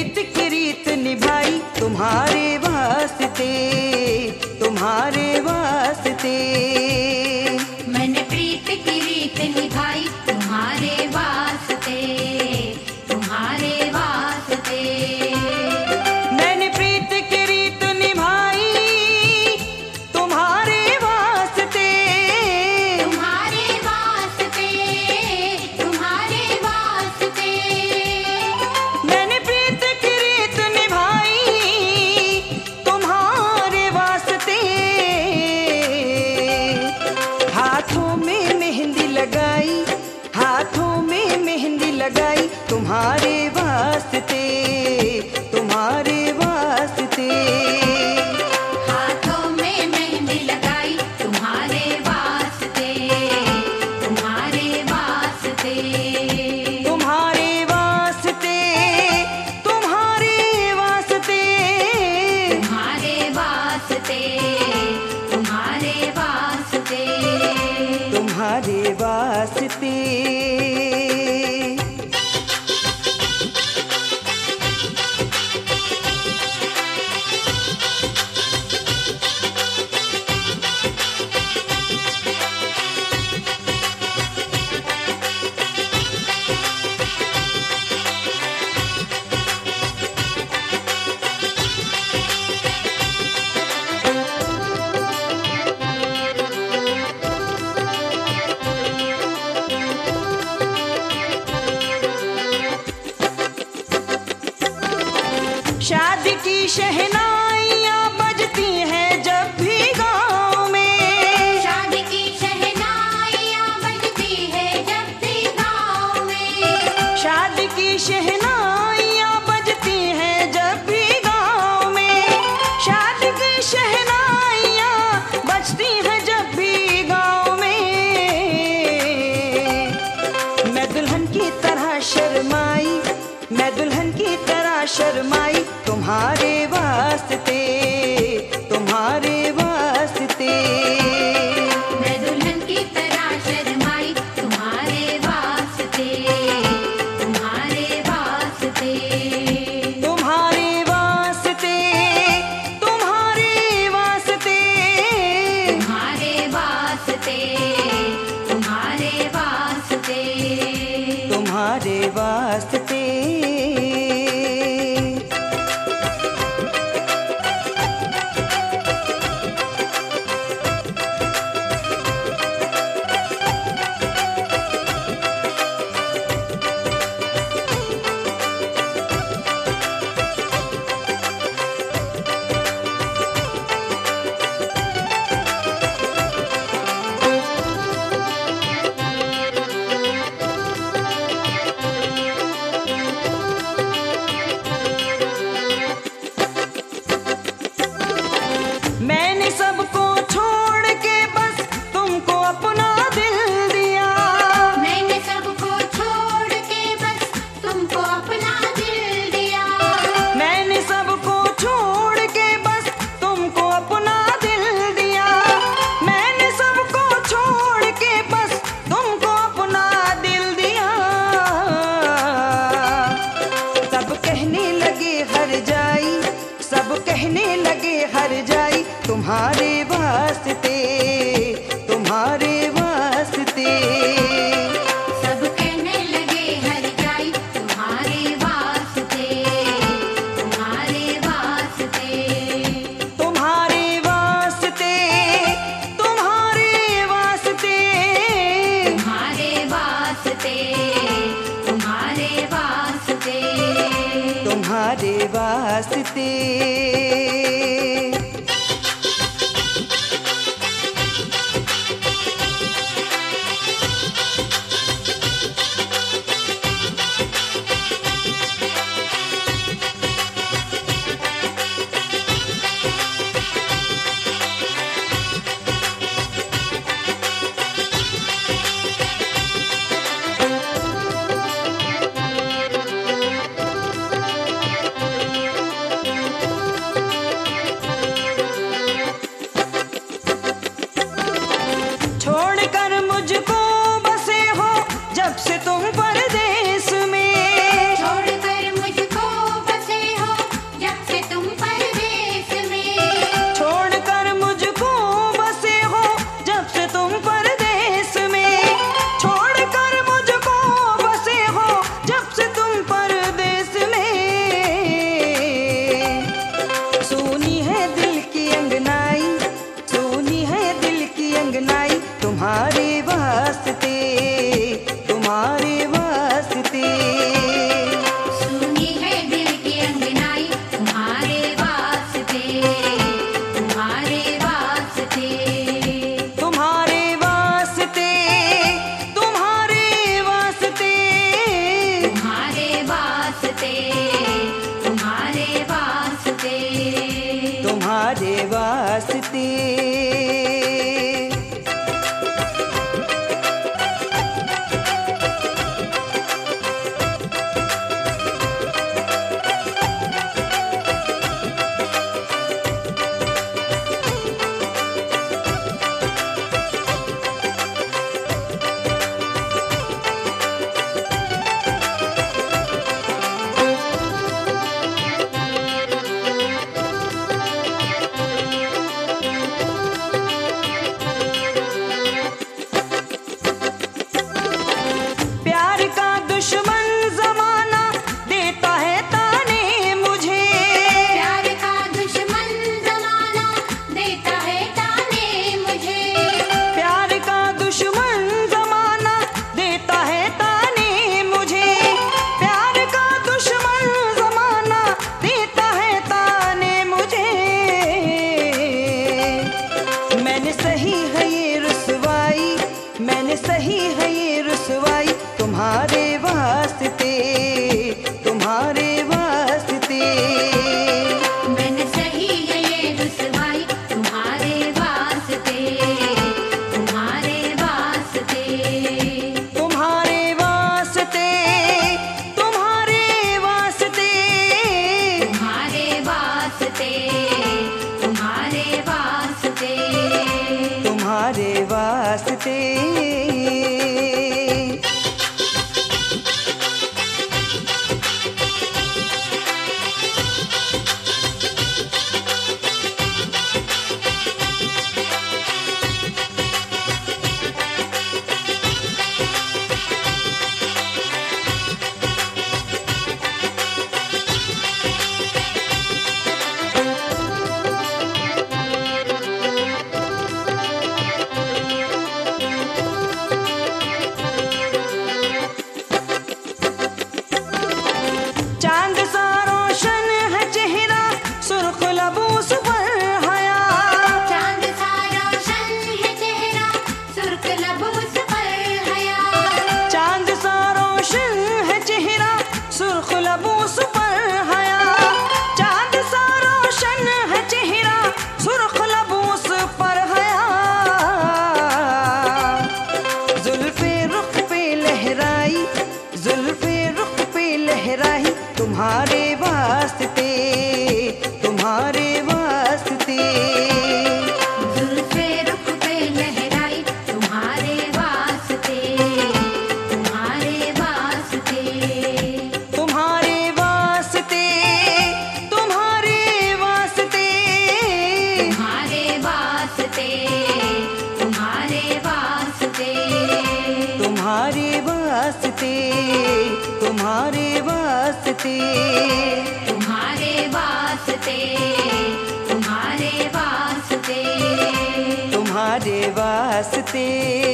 प्रीत की रीत निभाई तुम्हारे वास्ते, तुम्हारे वास्ते। मैंने प्रीत की रीत निभाई तुम्हारे वास्ते, तुम्हारे वास्ते। मैंने प्रीत की रीत निभाई तुम्हारे वास्ते, तुम्हारे वास्ते, तुम्हारे वास्ते। मैंने प्रीत की रीत निभाई तुम्हारे वास्ते। हाथों में मेहंदी लगाई, हाथों में मेहंदी लगाई तुम्हारे वास्ते, तुम्हारे वास्ते। हाथों में मेहंदी लगाई तुम्हारे वास्ते, तुम्हारे वास्ते। तुम्हारे वास्ते, तुम्हारे वास्ते। तुम्हारे वास्ते, तुम्हारे वास्ते। तुम्हारे वास्ते। शादी की शहनाइयाँ बजती हैं जब भी गाँव में, शादी की शहनाइयाँ बजती है जब भी गाँव में। शादी की शहनाइयाँ बजती हैं जब भी गाँव में, शादी की शहनाइयाँ बजती हैं जब भी गाँव में। मैं दुल्हन की तरह शर्माई, मैं दुल्हन की तरह शर्माई तुम्हारे वास्ते, तुम्हारे वास्ते। मैं दुल्हन की तरह शर्माई तुम्हारे वास्ते, तुम्हारे वास्ते। तुम्हारे वास्ते, तुम्हारे वास्ते। तुम्हारे वास्ते, तुम्हारे वास्ते। तुम्हारे वास्ते। मैंने सबको छोड़ के बस तुमको अपना दिल दिया, मैंने सबको छोड़ के बस तुमको अपना दिल दिया। मैंने सबको छोड़ के बस तुमको अपना दिल दिया, मैंने सबको छोड़ के बस तुमको अपना दिल दिया। सब कहने लगे हर जाई, सब कहने लगे हर जाई तुम्हारे वास्ते, तुम्हारे वास्ते। सब कहने लगे हर जाई तुम्हारे वास्ते, तुम्हारे वास्ते। तुम्हारे वास्ते, तुम्हारे वास्ते। तुम्हारे वास्ते, तुम्हारे वास्ते। तुम्हारे वास्ते। वास्ते। चांद सा रोशन है चेहरा, सुर्ख लबूस पर हया। चांद सा रोशन है चेहरा, सुर्ख लबूस पर हया। चांद सा रोशन है चेहरा, सुर्ख लबूस पर हया। चांद सा रोशन है चेहरा, सुर्ख लबूस पर हया। जुल्फे रुख पे लहराई, जुल्फे रुख पे लहराई, तुम्हारे वास्ते, तुम्हारे वास्ते। जुल्फे रुख पे लहराई, तुम्हारे वास्ते, तुम्हारे वास्ते। तुम्हारे वास्ते, तुम्हारे वास्ते। तुम्हारे वास्ते, तुम्हारे वास्ते। तुम्हारे वास्ते, तुम्हारे वास्ते। तुम्हारे वास्ते, तुम्हारे वास्ते। तुम्हारे वास्ते।